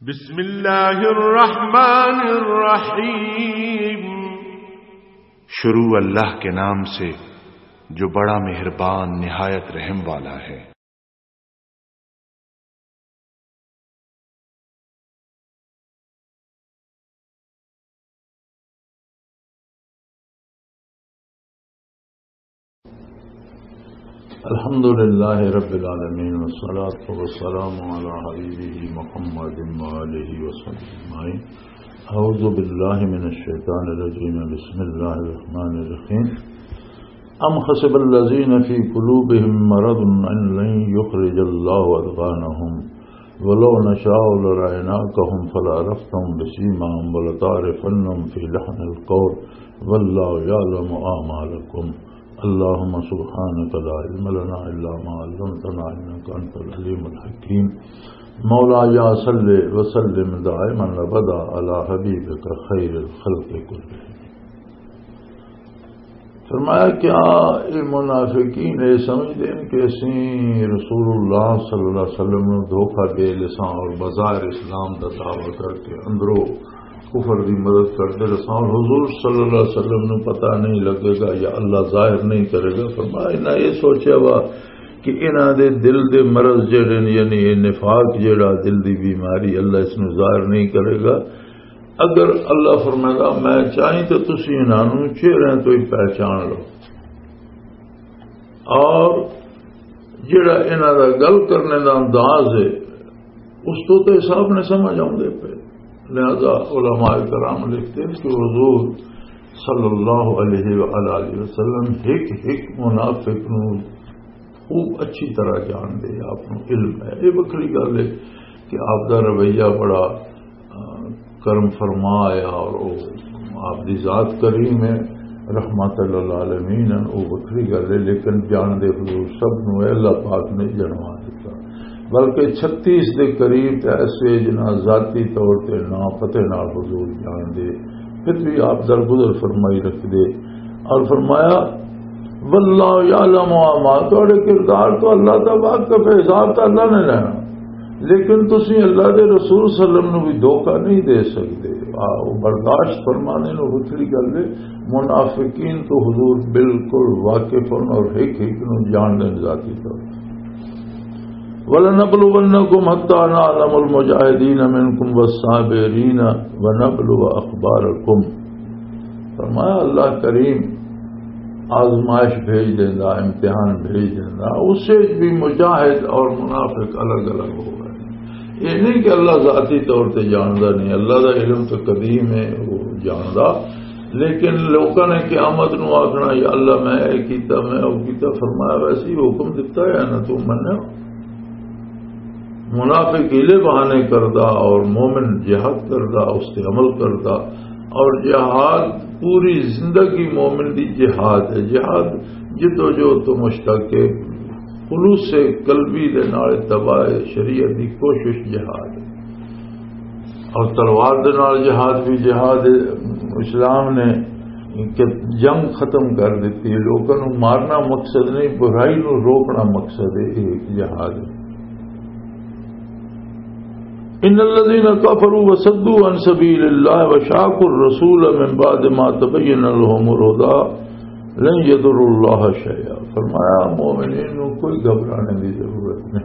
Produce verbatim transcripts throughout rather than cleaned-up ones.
بسم اللہ الرحمن الرحیم۔ شروع اللہ کے نام سے جو بڑا مہربان نہایت رحم والا ہے۔ الحمد للہ رب العالمین والصلاة والسلام علی حبیبہ محمد وآلہ وصحبہ اجمعین۔ اعوذ باللہ من الشیطان الرجیم، بسم اللہ الرحمن الرحیم۔ ام حسب الذین فی قلوبہم مرض ان لن یخرج اللہ اضغانہم ولو نشاء لرأیناکہم فلعرفتہم بسیماہم ولتعرفنہم فی لحن القول واللہ یعلم اعمالکم۔ اللهم سبحانك لا علم لنا إلا ما علمتنا إنك أنت العليم الحكيم۔ مولاي صل وسلم دائما أبدا على حبيبك خير الخلق كلهم۔ فرمایا کیا یہ منافقین یہ سمجھتے ہیں کہ اسی رسول اللہ صلی اللہ علیہ وسلم نے دھوکہ دے لسان اور بظاہر اسلام کا دعویٰ کر کے اندروں کفر کی مدد کرتے رسول حضور صلی اللہ علیہ وسلم نے پتہ نہیں لگے گا یا اللہ ظاہر نہیں کرے گا۔ فرمایا انہاں یہ سوچا وا کہ انہاں دے دل دے مرض جڑے یعنی نفاق جڑا دل دی بیماری اللہ اس نے ظاہر نہیں کرے گا۔ اگر اللہ فرمائے گا میں چاہیں تو تسی انہاں نوں چہرے تو ہی پہچان لو، اور جڑا انہاں دا گل کرنے دا انداز ہے اس تو تو حساب نے سمجھ آؤندے پہ۔ لہذا علماء کرام لکھتے ہیں کہ حضور صلی اللہ علیہ وآلہ وسلم ایک ایک منافق نو خوب اچھی طرح جان دے، آپ کو علم ہے۔ یہ بکری گل ہے کہ آپ کا رویہ بڑا کرم فرما ہے اور آپ کی ذات کریم ہے رحمت للعالمین، وہ بکری گل ہے، لیکن جان دے حضور سب نو اللہ پاک نے جنوا دیتا، بلکہ چھتیس دے قریب ایسے جنا ذاتی طور تے نا پتے نال حضور جان دے، پھر بھی آپ درگزر فرمائی رکھ دے اور فرمایا واللہ یعلم اعمال، تھوڑے کردار تو اللہ کا واقف ہے، حساب تو اللہ نے لینا، لیکن تسی اللہ دے رسول صلی اللہ علیہ وسلم بھی دھوکہ نہیں دے سکتے۔ وہ برداشت فرمانے نو وکری گل ہے۔ منافقین تو حضور بالکل واقف اور ایک ایک نو جان دے ذاتی طور۔ وَلَنَبْلُوَنَّكُمْ حَتَّى نَعْلَمَ الْمُجَاهِدِينَ مِنْكُمْ وَالصَّابِرِينَ وَنَبْلُوَ أَخْبَارَكُمْ۔ فرمایا اللہ کریم آزمائش بھیج دینا، امتحان بھیج دینا، اس سے بھی مجاہد اور منافق الگ الگ ہو گئے۔ یہ نہیں کہ اللہ ذاتی طور سے جاندہ نہیں، اللہ کا علم تو قدیم ہے، وہ جاندہ، لیکن لوگوں نے قیامت نو آخنا یا اللہ میں اے کیتا میں او کیتا، فرمایا ویسے ہی حکم دیتا ہے نا تم منو۔ منافق ہیلے بہانے کردہ اور مومن جہاد کردہ، اس سے عمل کردہ، اور جہاد پوری زندگی مومن دی جہاد ہے۔ جہاد جد و جو تو مشتاق خلوص سے قلبی دے نال تباہ شریعت دی کوشش جہاد ہے، اور تلوار دے نال جہاد بھی جہاد ہے۔ اسلام نے کہ جنگ ختم کر دیتی ہے، لوگوں کو مارنا مقصد نہیں، برائی نو روکنا مقصد ہے، ایک جہاد ہے۔ ان الذين كفروا وصدوا عن سبيل الله وشاقوا الرسول من بعد ما تبين لهم الهدى لن يضروا الله شيئا۔ فرمایا مومنین کو کوئی گھبرانے کی ضرورت نہیں،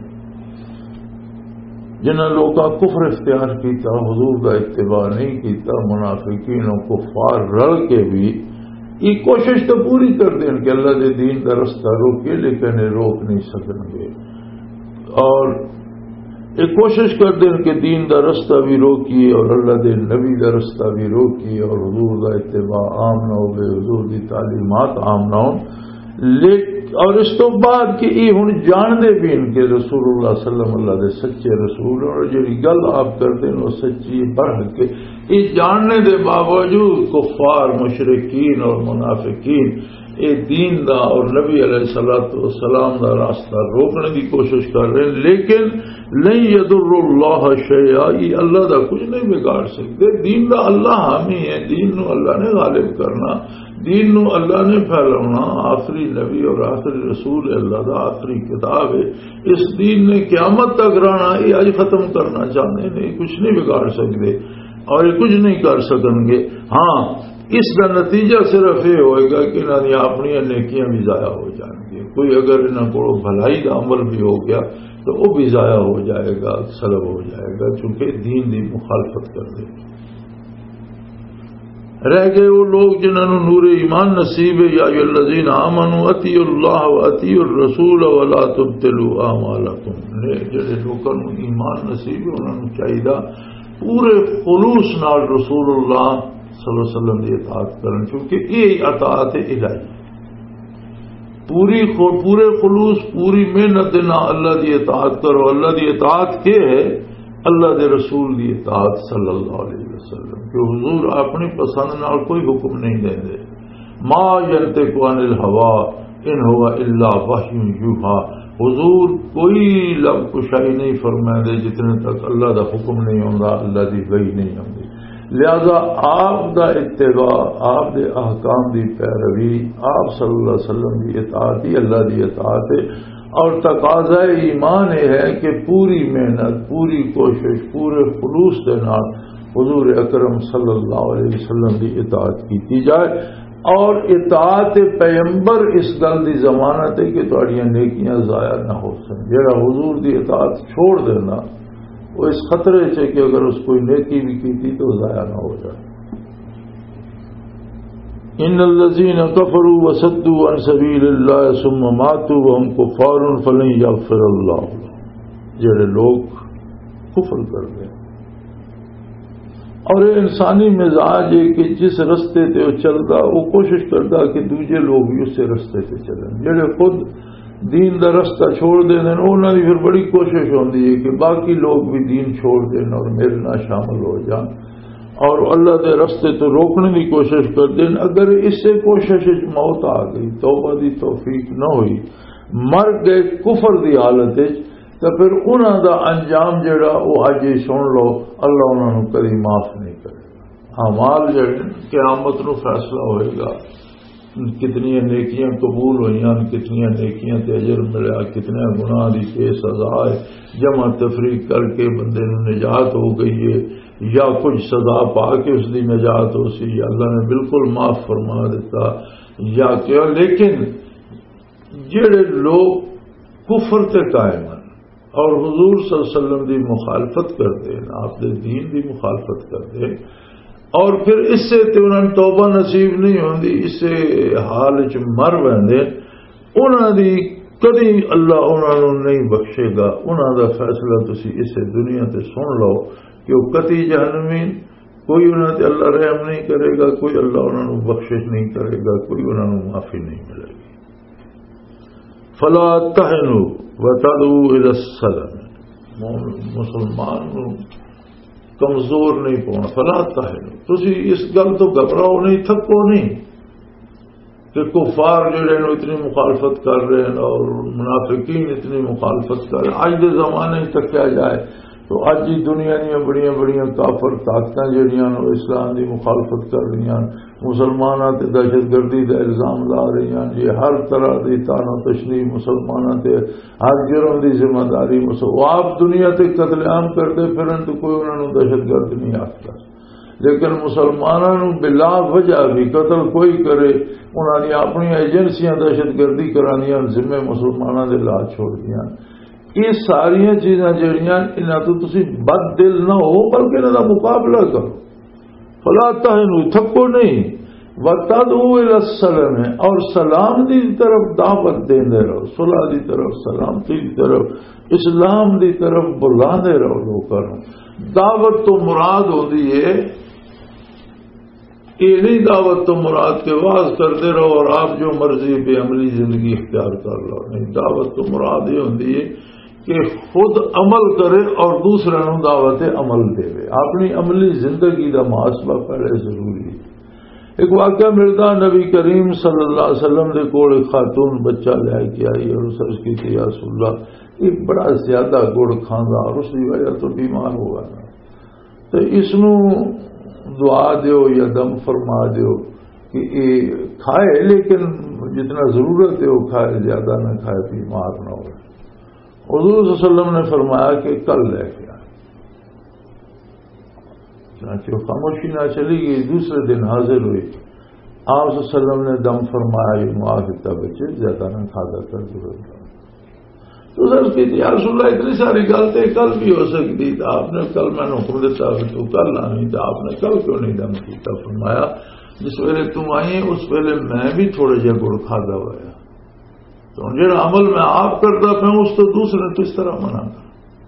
جنہوں لوگوں کفر اختیار کیتا، حضور کا اتباع نہیں کیتا، منافقین و کفار رل کے بھی یہ کوشش تو پوری کر دیں کہ اللہ کے دین کا رستہ روکے، لیکن روک نہیں سکیں گے، اور ایک کوشش کر دیں کہ دین دا رستہ بھی روکیے اور اللہ دے نبی دا رستہ بھی روکیے، اور حضور دا اتباع عام نہ ہو، حضور دی تعلیمات عام نہ ہو، اور اس تو بعد کہ یہ ہن جان دے بھی ان کے رسول اللہ صلی اللہ علیہ وسلم اللہ دے سچے رسول، اور جڑی گل آپ کر دیں وہ سچی بڑھ کے یہ جاننے دے باوجود کفار مشرکین اور منافقین یہ دین دا اور نبی علیہ الصلوۃ والسلام دا راستہ روکنے کی کوشش کر رہے ہیں، لیکن لن یضر اللہ شیئا، اللہ دا کچھ نہیں بگاڑ سکتے۔ دین دا اللہ حامی ہے، دین نو اللہ نے غالب کرنا، دین نو اللہ نے پھیلانا۔ آخری نبی اور آخری رسول اللہ دا آخری کتاب ہے، اس دین نے قیامت تک رہنا، یہ اج ختم کرنا چاہتے ہیں، کچھ نہیں بگاڑ سکتے اور یہ کچھ نہیں کر سکیں گے۔ ہاں اس کا نتیجہ صرف یہ ہوئے گا کہ انہوں نے اپنی نیکیاں بھی ضائع ہو جائیں گی۔ کوئی اگر انہوں کو بھلائی کا عمل بھی ہو گیا تو وہ بھی ضائع ہو جائے گا، سلب ہو جائے گا، چونکہ دین دی مخالفت کر دے گی۔ رہ گئے وہ لوگ جنہوں نے نور ایمان نصیب ہے، یا ایھا الذین آمنوا اطیعوا اللہ واطیعوا الرسول ولا تبطلوا اعمالکم، جڑے لوگوں کو ایمان نصیب ہے انہوں نے چاہیے پورے خلوص نال رسول اللہ صلی اللہ علیہ وسلم کی اطاعت کرن، کیونکہ یہ اطاعت الہی پوری پورے خلوص پوری محنت نہ اللہ کی اطاعت کرو۔ اللہ کی اطاعت کیا ہے؟ اللہ دے رسول کی اطاعت صلی اللہ علیہ وسلم، کہ حضور اپنی پسند نال کوئی حکم نہیں دیں دے۔ ما ینطق عن الہوی ان هو الا وحی یوحی، حضور کوئی لب کشائی نہیں فرمائے دے جتنے تک اللہ دا حکم نہیں ہوندا، اللہ دی وحی نہیں ہوندی۔ لہذا آپ دا اتباع، آپ دے احکام دی پیروی، آپ صلی اللہ علیہ وسلم دی اطاعت ہی اللہ دی اطاعت ہے، اور تقاضا ایمان یہ ہے کہ پوری محنت، پوری کوشش، پورے خلوص کے نال حضور اکرم صلی اللہ علیہ وسلم کی اطاعت کی جائے، اور اطاعت پیغمبر اس گل کی ضمانت ہے کہ تہاڈیاں نیکیاں ضائع نہ ہو سن۔ جڑا حضور کی اطاعت چھوڑ دینا وہ اس خطرے سے کہ اگر اس کوئی نیکی بھی کی تھی تو ضائع نہ ہو جائے۔ ان الذين كفروا وصدوا عن سبيل الله ثم ماتوا وهم كفار فلن يغفر الله لهم، جڑے لوگ کفر کر گئے، اور یہ انسانی مزاج ہے کہ جس رستے تے وہ چلتا وہ کوشش کرتا کہ دوسرے لوگ بھی اس رستے تے چلیں، جڑے خود دین دا رستہ چھوڑ دیں انہوں نے پھر بڑی کوشش ہوتی ہے کہ باقی لوگ بھی دین چھوڑ دیں اور میرے نہ شامل ہو جائیں، اور اللہ دے رستے تو روکنے کی کوشش کر دیں۔ اگر اس سے کوشش موت آ گئی، توبہ دی توفیق نہ ہوئی، مر گئے کفر دی حالت، تو پھر انہوں دا انجام جڑا وہ اج ہی سن لو، اللہ انہوں نے کبھی معاف نہیں کرے گا۔ اعمال جڑے قیامت نو فیصلہ ہوئے گا، کتنی نیکیاں قبول ہوئی، کتنی نیکیاں تے اجر ملیا، کتنے گناہ دی کے سزا ہے، جمع تفریق کر کے بندے نو نجات ہو گئی ہے، یا کچھ سزا پا کے اس دی نجات ہو سی، یا اللہ نے بالکل معاف فرما دیتا، یا کیا۔ لیکن جڑے لوگ کفر تے قائم ہیں اور حضور صلی اللہ علیہ وسلم دی مخالفت کرتے ہیں، آپ دے دین دی مخالفت کرتے ہیں، اور پھر اس سے تے انہوں نے توبہ نصیب نہیں ہوندی، اس سے حال چ مر ویندے، انہوں دی کدی اللہ انہوں نے نہیں بخشے گا۔ انہوں دا فیصلہ تسی اس دنیا تے سن لو کہ وہ قطعی جہنمین، کوئی انہوں تے اللہ رحم نہیں کرے گا، کوئی اللہ انہوں نے بخشش نہیں کرے گا، کوئی انہوں نے معافی نہیں ملے گی۔ فلا تہنوا وتدعوا الی السلم، مسلمان کمزور نہیں پاؤنا، فلا تہنوا، تسی اس گل تو گھبراؤ نہیں، تھکو نہیں کہ کفار جڑے نو اتنی مخالفت کر رہے ہیں اور منافقین اتنی مخالفت کر رہے ہیں۔ اج دے زمانے تکیا جائے تو اج ہی دنیا دیا بڑی بڑی کافر طاقتیں جہاں اسلام کی مخالفت کر رہی ہیں، مسلمانوں تے دہشت گردی کا الزام لا رہی ہیں، جی ہر طرح کی تان و تشنی مسلمانوں تے ہر جرم کی ذمہ داری آپ دنیا تے قتل عام کرتے پھرن تو کوئی انہوں نے دہشت گرد نہیں آتا، لیکن مسلمانوں بلا وجہ بھی قتل کوئی کرے، انہوں نے اپنی ایجنسیاں دہشت گردی کرانیاں، ذمے مسلمانوں دے لا چھوڑ دیا۔ یہ ساری چیزاں جہاں انہوں تو تسی بد دل نہ ہو بلکہ انہوں کا مقابلہ کرو، فلا تہنوا، تھکو نہیں، وتدعوا الی السلم، اور سلام دی طرف دعوت دیندے رہو، صلح دی طرف، سلامتی دی طرف، اسلام دی طرف بلاندے رہو لوگوں۔ دعوت تو مراد ہوتی ہے، یہ نہیں دعوت تو مراد کے واز کرتے رہو اور آپ جو مرضی بے عملی زندگی اختیار کر لو، نہیں، دعوت تو مراد یہ ہوتی ہے کہ خود عمل کرے اور دوسرے نو دعوت عمل دے۔ اپنی عملی زندگی کا محاسبہ پہلے ضروری ہے، ایک واقعہ ملتا نبی کریم صلی اللہ علیہ وسلم دے کول ایک خاتون بچہ لے کے آئی اور اس عرض کی تھی یا رسول اللہ ایک بڑا زیادہ گڑ کھاندا اور اس کی وجہ تو بیمار ہوگا نا تو اس نو دعا دیو یا دم فرما دیو کہ یہ کھائے لیکن جتنا ضرورت ہے وہ کھائے زیادہ نہ کھائے بیمار نہ ہو. حضور صلی اللہ علیہ وسلم نے فرمایا کہ کل لے کے آئے. چنانچہ خاموشی نہ چلی گئی. دوسرے دن حاضر ہوئی. آپ صلی اللہ علیہ وسلم نے دم فرمایا یہ معافیتا بچے زیادہ نہ کھادا کر ضرورت. تو سر کی یا رسول اللہ اتنی ساری غلطیں کل بھی ہو سکتی تھا آپ نے کل میں نے حکم دیتا تو کل آنی تھا آپ نے کل کیوں نہیں دم کیتا. فرمایا جس ویلے تم آئی اس ویلے میں بھی تھوڑے جہ گڑ کھادا ہوا تو جڑا عمل میں آپ کرتا پہ اس تو دوسرے کس طرح منع کر.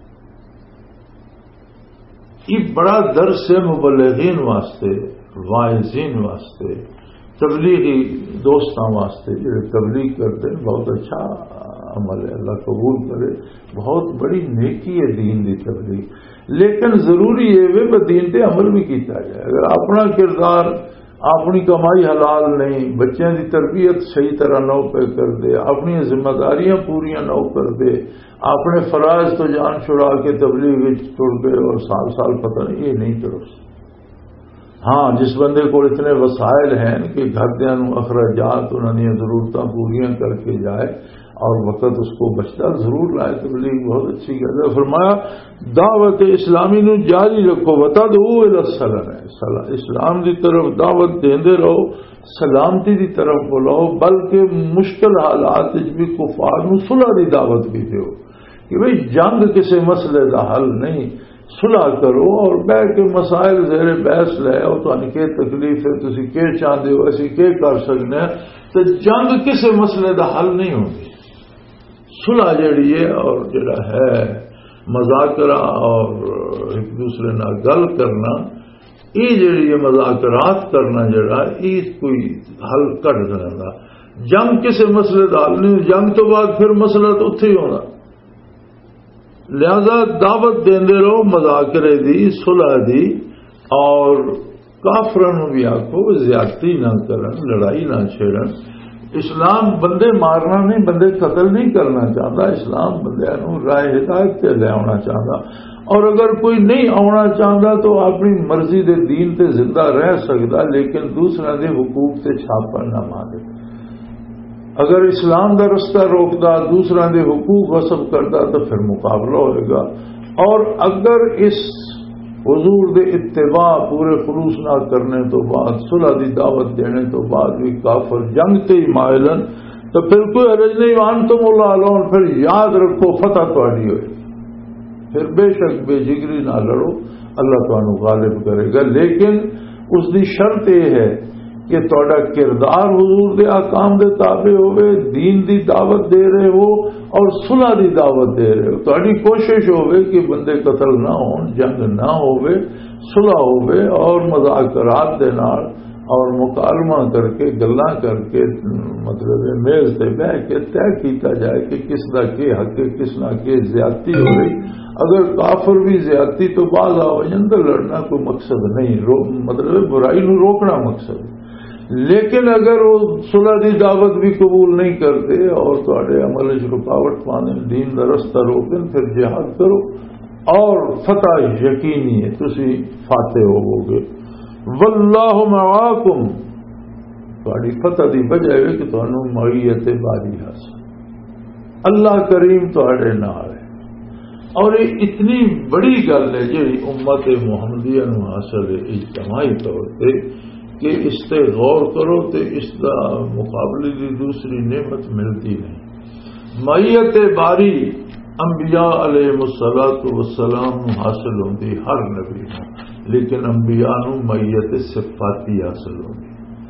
یہ بڑا درس ہے مبلغین واسطے واعظین واسطے تبلیغی دوستاں واسطے جڑے تبلیغ کرتے ہیں. بہت اچھا عمل ہے اللہ قبول کرے. بہت بڑی نیکی ہے دین دی تبلیغ. لیکن ضروری ہے وہ دین تے عمل بھی کیتا جائے. اگر اپنا کردار اپنی کمائی حلال نہیں بچوں کی تربیت صحیح طرح نہ پہ کر دے اپنی ذمہ داریاں پوریاں نہ کر دے اپنے فرائض تو جان چھڑا کے تبلیغ ٹر گئے اور سال سال پتہ نہیں یہ نہیں درست. ہاں جس بندے کو اتنے وسائل ہیں کہ گھر دیا اخراجات انہوں نے ضرورتیں پوریاں کر کے جائے اور وقت اس کو بچتا ضرور لائے تبلیغ بہت اچھی گل ہے. فرمایا دعوت اسلامی نو جاری رکھو وتدعو الی السلام ہے اسلام دی طرف دعوت دیندے رہو سلامتی دی طرف بلاؤ بلکہ مشکل حالات بھی کفار نو صلح دی دعوت بھی دیو کہ بھئی جنگ کسی مسئلے دا حل نہیں صلح کرو اور بہ کے مسائل زیر بحث لے آؤ تو کہ تکلیف ہے تسی کہ چاہتے ہو اسی کہ کر سکنے تو جنگ کسی مسئلے دا حل نہیں ہوگی. صلح جڑی ہے اور جڑا ہے مذاکرہ اور ایک دوسرے نہ گل کرنا یہ جڑی ہے مذاکرات کرنا جڑا یہ کوئی حل کٹ کرنا. جنگ کسی مسئلے کا حل نہیں. جنگ تو بعد پھر مسئلہ تو اتنے ہی ہونا. لہذا دعوت دیندے رہو مذاکرے دی صلح دی اور کافروں بھی آخو زیادتی نہ کرن لڑائی نہ چھیڑن. اسلام بندے مارنا نہیں بندے قتل نہیں کرنا چاہتا. اسلام بندے نو راہ ہدایت تے لے آنا چاہتا اور اگر کوئی نہیں آنا چاہتا تو اپنی مرضی دے دین تے زندہ رہ سکتا لیکن دوسرے دے حقوق تے چھاپا نہ مارے. اگر اسلام دا رستہ روکتا دوسرے دے حقوق غصب کرتا تو پھر مقابلہ ہوئے گا. اور اگر اس حضور دے اتباع پورے خلوص نہ کرنے تو بعد صلح دی دعوت دینے تو بعد بھی کافر جنگ تے ہی مائلن تو پھر کوئی حرج نہیں. وان تم اللہ علون پھر یاد رکھو فتح تہاڈی ہوئے پھر بے شک بے جگری نہ لڑو اللہ تمہیں غالب کرے گا. لیکن اس دی شرط یہ ہے کہ تہاڈا کردار حضور دے احکام دے تابع ہوئے دین دی دعوت دے رہے ہو اور صلح دی دعوت دے رہے ہو. تہاڈی کوشش ہوئے کہ بندے قتل نہ ہون جنگ نہ ہوئے صلح ہوئے اور مذاکرات دے نال اور مکالمہ کر کے گلاں کر کے مطلب میز تے بیٹھ کے طے کیتا جائے کہ کس دا کے حق ہے کس نہ کے زیادتی ہو رہی. اگر کافر بھی زیادتی تو باز آوجن تو لڑنا کوئی مقصد نہیں مطلب برائی نو روکنا مقصد. لیکن اگر وہ صلح دی دعوت بھی قبول نہیں کرتے اور تھوڑے عمل رکاوٹ پانے دین کا رستہ روکیں پھر جہاد کرو اور فتح یقینی ہے تسی فاتح ہوو گے. واللہ معاکم تھوڑی فتح دی وجہ ہے کہ تمہیں معیت باری حاصل اللہ کریم تھوڑے نال ہے. اور یہ اتنی بڑی گل ہے جی امت محمدیہ نو حاصل ہے اجتماعی طور پہ کہ اس سے غور کرو تو اس کا مقابلے کی دوسری نعمت ملتی نہیں. معیت باری انبیاء علیہ الصلوۃ والسلام حاصل ہوتی ہر نبی کو لیکن انبیاء نو معیت صفاتی حاصل ہوتی.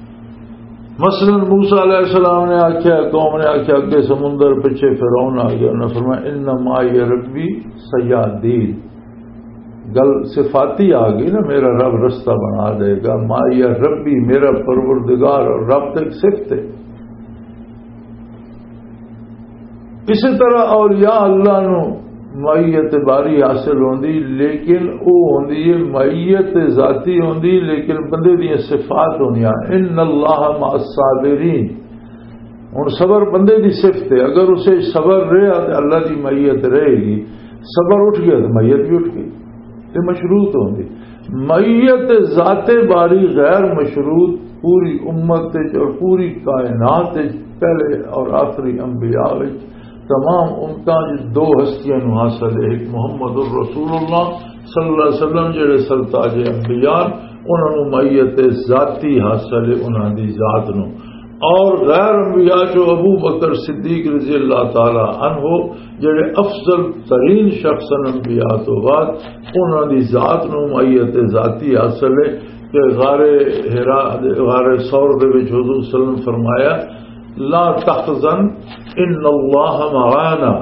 مثلا موسیٰ علیہ السلام نے آخیا قوم نے آخیا اگے سمندر پیچھے فرعون آ گیا انہوں نے فرمایا ان معی ربی سیادین گل صفاتی آ گئی نا میرا رب رستہ بنا دے گا. معی ربی میرا پروردگار اور رب تک صفت ہے. اسی طرح اولیاء اللہ نو معیت باری حاصل ہوندی، لیکن وہ ہوندی ہے معیت ذاتی ہوندی، لیکن بندے دی صفات ہوندیاں ان اللہ مع الصابرین. ہن صبر بندے دی صفت ہے، اگر اسے صبر رہا تو اللہ دی معیت رہے گی، صبر اٹھ گیا تو معیت بھی اٹھ گئی. یہ مشروط ہوندی. معیت ذات باری غیر مشروط پوری امت اور پوری کائنات پہلے اور آخری انبیاء تمام امتاں دو ہستیاں نو حاصل ہے. ایک محمد الرسول اللہ صلی اللہ علیہ وسلم جڑے سرتاج انبیاء، انہوں نے معیت ذاتی حاصل ہے انہوں دی ذات نو. اور غیر انبیاء جو ابو بکر صدیق رضی اللہ تعالی عنہ جڑے افضل ترین شخص انبیاء تو بعد، انہوں دی ذات نو معیت ذاتی حاصل ہے کہ غار حرا غار ثور دے وچ حضور صلی اللہ علیہ وسلم فرمایا لا تحزن ان اللہ معانا،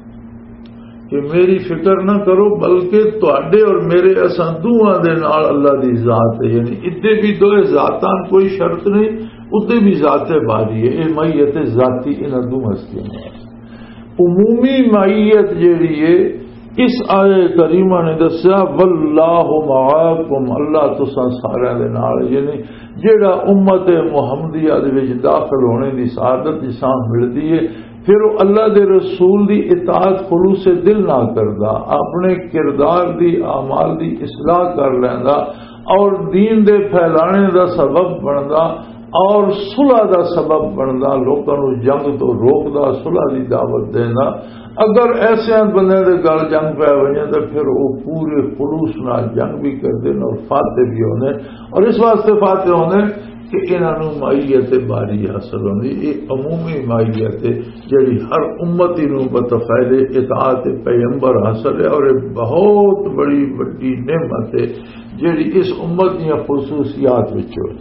کہ میری فکر نہ کرو بلکہ تواڈے اور میرے اساں دوواں دے نال اللہ دی ذات ہے. یعنی ادے بھی دو ذاتاں کوئی شرط نہیں، ادے بھی ذات باری ہے. یہ معیت ذاتی انہاں دو ہستیاں ہے. عمومی معیت جیڑی ہے اس آیے کریمہ نے دسیا واللہ معاکم، اللہ تساں سارے دے نال. یعنی جیڑا امت محمدیہ دے وچ داخل ہونے دی سعادت جساں ملدی ہے، پھر وہ اللہ دے رسول دی اطاعت خلوص دل نہ کردا، اپنے کردار دی اعمال دی اصلاح کر لیندا اور دین دے پھیلانے دا سبب بندا اور صلح دا سبب بندا، لوکاں نو جنگ تو روکدا، صلح دی دعوت دیندا. اگر ایسے بندے دے گل جنگ پہ وجے تو پھر وہ پورے خلوص نال جنگ بھی کرتے ہیں اور فاتح بھی ہونے، اور اس واسطے فاتح ہونے کہ انہوں معیت باری حاصل ہوندی. یہ عمومی معیت ہے جڑی ہر امتی نو بتفیل اطاعت پیغمبر حاصل ہے، اور یہ بہت بڑی بڑی نعمت ہے جڑی اس امت کی خصوصیات وچوں.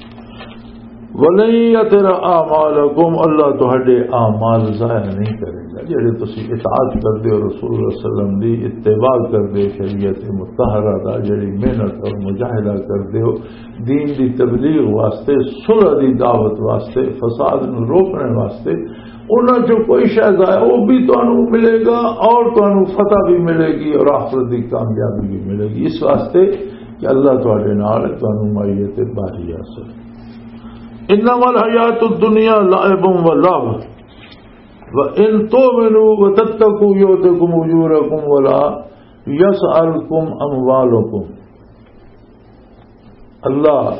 وَلَن اعمالکم، اللہ تہاڈے اعمال ضائع نہیں کرے گا جڑے تسی اطاعت کردے ہو رسول اللہ صلی اللہ علیہ وسلم دی، اتباع کردے شریعت مطہرہ دا، جڑی محنت اور مجاہدہ کردے ہو دین دی تبلیغ واسطے، صلح دی دعوت واسطے، فساد نو روکنے واسطے، انہاں جو کوئی شے ضائع وہ بھی تانوں ملے گا اور تانوں فتح بھی ملے گی اور آخرت دی کامیابی بھی ملے گی، اس واسطے کہ اللہ تہاڈے نال تانوں معیت باری حاصل. انما الحیات الدنیا لعب و لعب وان تؤمنوا وتتقوا یؤتکم اجورکم ولا یسألکم اموالکم. اللہ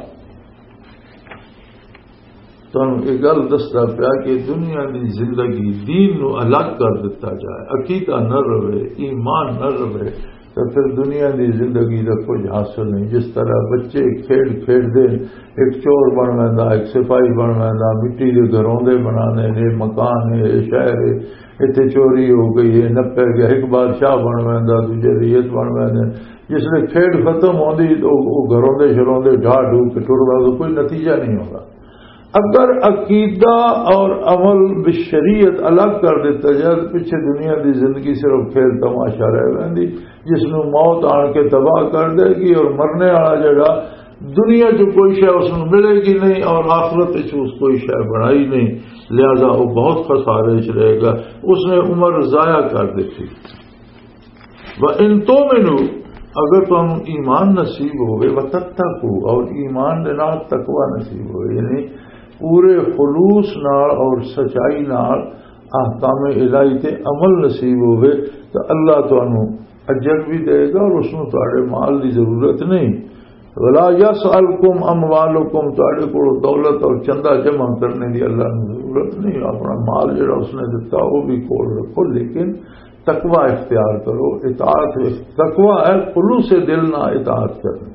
تم ایک گل دستا پیا کہ دنیا کی زندگی دین نو الگ کر دیتا جائے، عقیدہ نہ رہے، ایمان نہ رہے تو پھر دنیا کی زندگی کا کچھ حاصل نہیں. جس طرح بچے کھیل کھیل دے ایک چور بن ویندا، ایک سپاہی بن ویندا، مٹی کے گھروں دے بنانے نے، مکان ہے، شہر ہے، اتنے چوری ہو گئی ہے، نپے گیا ایک بادشاہ بن ویندا، دوجے ریت بن ویندے. جس نے کھیل ختم ہوندی تو وہ گھروں دے شروں دے ڈھا ڈھو کے ٹردا تو کوئی نتیجہ نہیں ہوگا. اگر عقیدہ اور عمل بشریعت الگ کر دیتا جائے تو پیچھے دنیا دی زندگی صرف کھیل تماشا رہ ویندی، جس نو موت آن کے تباہ کر دے گی، اور مرنے والا جڑا دنیا جو کوئی شے اس نو ملے گی نہیں اور آخرت اس کوئی شے بنائی نہیں، لہذا وہ بہت خسارے چ رہے گا. اس نے عمر ضائع کر دیتی. وَإِن تُؤْمِنُوا، اگر تم ایمان نصیب ہوئے، وَتَتَّقُوا، اور ایمان دے نال تقوی نصیب ہوئے، یعنی پورے خلوص نال اور سچائی نال احکام الہی تے عمل نصیب ہوئے تو اللہ تانوں اجر بھی دے گا اور اس نوں تہاڈے مال دی ضرورت نہیں. ولا یسألکم اموالکم، تہاڈے کول دولت اور چندہ جمع کرنے دی اللہ نوں ضرورت نہیں، اپنا مال جڑا اس نے دتا وہ بھی کول رکھو، لیکن تقوی اختیار کرو. اطاعت تقوی ہے خلوص دل نہ اطاعت کرنا.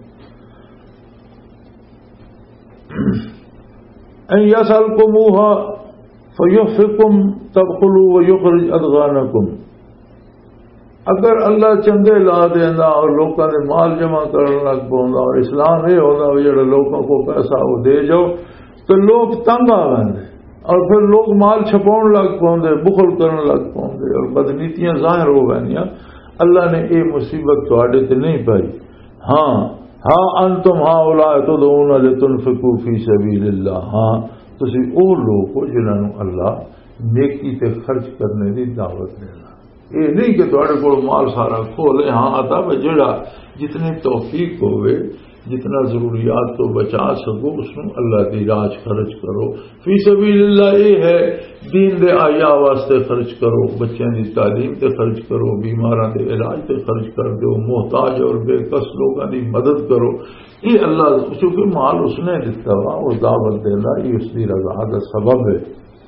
ان یسألکموها فیحفکم تبخلوا ویخرج اضغانکم، اگر اللہ چندے لا دینا اور لوگوں نے مال جمع کرنے لگ پوندا اور اسلام یہ ہوتا ہے جڑا لوگوں کو پیسہ وہ دے جاؤ تو لوگ تنگ آ ویندے اور پھر لوگ مال چھپاؤن لگ پوندے، بخل کرنے لگ پوندے اور بدنیتیاں ظاہر ہو وینیاں. اللہ نے یہ مصیبت تواڈے تے نہیں پائی. ہاں ہاں انتم ہؤلاء تدعون لتنفقوا فی سبیل اللہ، ہاں تسی او لوگ ہو جنہاں نوں اللہ نیکی تے خرچ کرنے دی دعوت دینا. یہ نہیں کہ تھوڑے کو مال سارا کھولے. ہاں آتا میں جڑا جتنی توفیق ہوئے جتنا ضروریات تو بچا سکو اس میں اللہ دی راہ خرچ کرو. فی سبیل اللہ یہ ہے دین دے آیا واسطے خرچ کرو, بچوں دی تعلیم تے خرچ کرو, بیماراں دے علاج تے خرچ کر دو, محتاج اور بے کس لوگوں دی مدد کرو. یہ اللہ چونکہ مال اس نے دیتا وا اور دعوت دینا یہ اس کی رضا کا سبب ہے.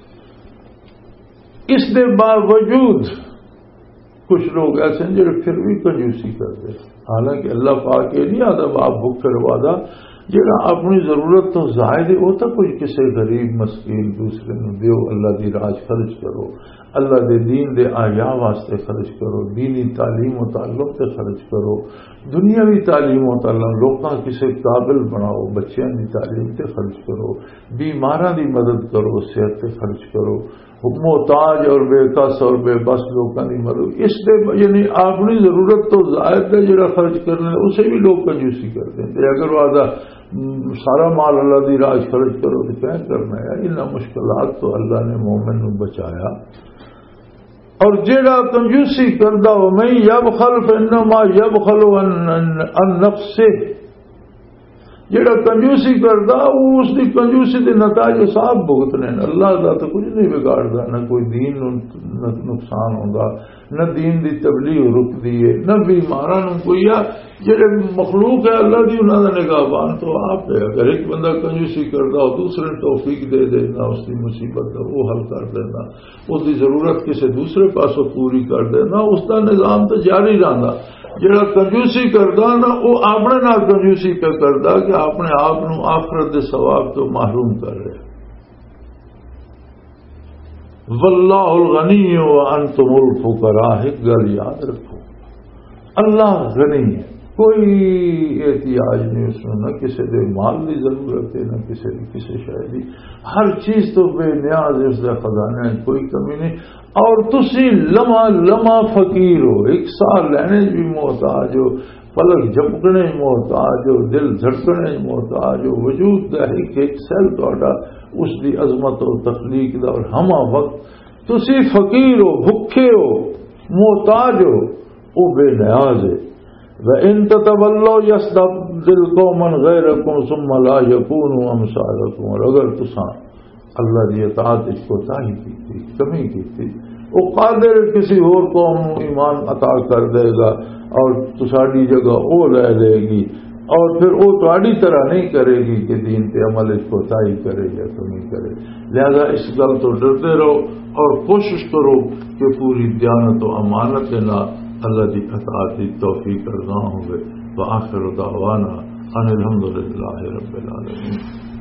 اس دے باوجود کچھ لوگ ایسے ہیں جو پھر بھی کنجوسی کرتے ہیں. حالانکہ اللہ پاک یہ نہیں آتا آپ بھوک کروا دا جہاں اپنی ضرورت تو زائد ہے وہ تو کوئی کسی غریب مسکین دوسرے نو دیو. اللہ دی راہ خرچ کرو, اللہ دے دین دے آیا واسطے خرچ کرو, دینی تعلیم و تعلق تے خرچ کرو, دنیاوی تعلیم و تعلق لوگاں کسی قابل بناؤ, بچیاں دی تعلیم تے خرچ کرو, بیماراں دی مدد کرو, صحت تے خرچ کرو, محتاج اور بے کس اور بے بس لوگوں کی مدد. اس دے یعنی اپنی ضرورت تو زائد ہے جڑا خرچ کرنا اسے بھی لوگ کنجوسی کرتے ہیں. اگر وہ آدھا سارا مال اللہ دی راہ خرچ کرو تو کیا کرنا ہے. ان مشکلات تو اللہ نے مومن کو بچایا. اور جڑا کنجوسی کردا ہو میں یبخل فانما یبخل عن نفسه, جڑا کنجوسی کردا اس دی کنجوسی دے نتائج صاحب بھگتنے. اللہ دا تو کچھ نہیں بگاڑدا, نہ کوئی دین نقصان ہوندا, نہ دین دی تبلیغ رکدی ہے, نہ بیماراں نوں کوئی جڑے مخلوق ہے اللہ دی انہاں دا نگہبان تو آپ ہے. اگر ایک بندہ کنجوسی کردا ہو دوسرے توفیق دے دینا, اس کی مصیبت کا وہ حل کر دینا, اس کی ضرورت کسی دوسرے پاسوں پوری کر دینا, اس کا نظام تو جاری رہندا. جڑا کنجوسی کردا نا وہ اپنے نال کنجوسی پہ کردا کہ اپنے آپ نو آخرت دے ثواب تو محروم کر رہے. واللہ الغنی وانتم الفقراء. ایک گل یاد رکھو, اللہ غنی ہے, کوئی احتیاج نہیں اس میں, نہ کسی دے مال کی ضرورت ہے نہ کسی کسی شے دی, ہر چیز تو بے نیاز ہے, اس کا خزانہ ہے, کوئی کمی نہیں. اور تسی لمحہ لمحہ فقیر ہو, ایک سال لینے بھی محتاج ہو, پلک جھپکنے محتاج ہو, دل دھڑکنے محتاج ہو, وجود کا ایک ایک سیل تہاڈا اس دی عظمت و تخلیق دا اور ہما وقت تسی فقیر ہو, بھکھے ہو, محتاج ہو, وہ بے نیاز ہے. وَإِن تَتَوَلَّوْا يَسْتَبْدِلْ قَوْمًا غَيْرَكُمْ ثُمَّ لَا يَكُونُوا أَمْثَالَكُمْ. اور اگر تساں اللہ دی اطاعت اس کو تاہی کی تھی, کمی کی تھی, وہ قادر کسی اور قوم ایمان عطا کر دے گا اور تساڑی جگہ وہ لے لے گی, اور پھر وہ تہاڈی طرح نہیں کرے گی کہ دین پہ عمل اس کو تاہی کرے یا کمی کرے. لہذا اس گل تو ڈرتے رہو اور کوشش کرو کہ پوری دیانت و امانت نہ اللہ دی اطاعت دی توفیق ارزاں ہوئے. وآخر دعوانا ان الحمدللہ رب العالمین.